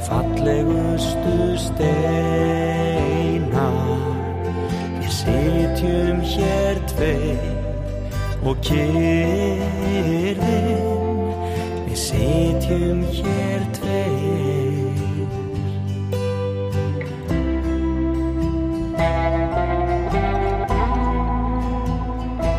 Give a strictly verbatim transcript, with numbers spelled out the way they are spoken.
fallegustu steina. Við sitjum hér tveir og kyrrðin. Við sitjum hér tveir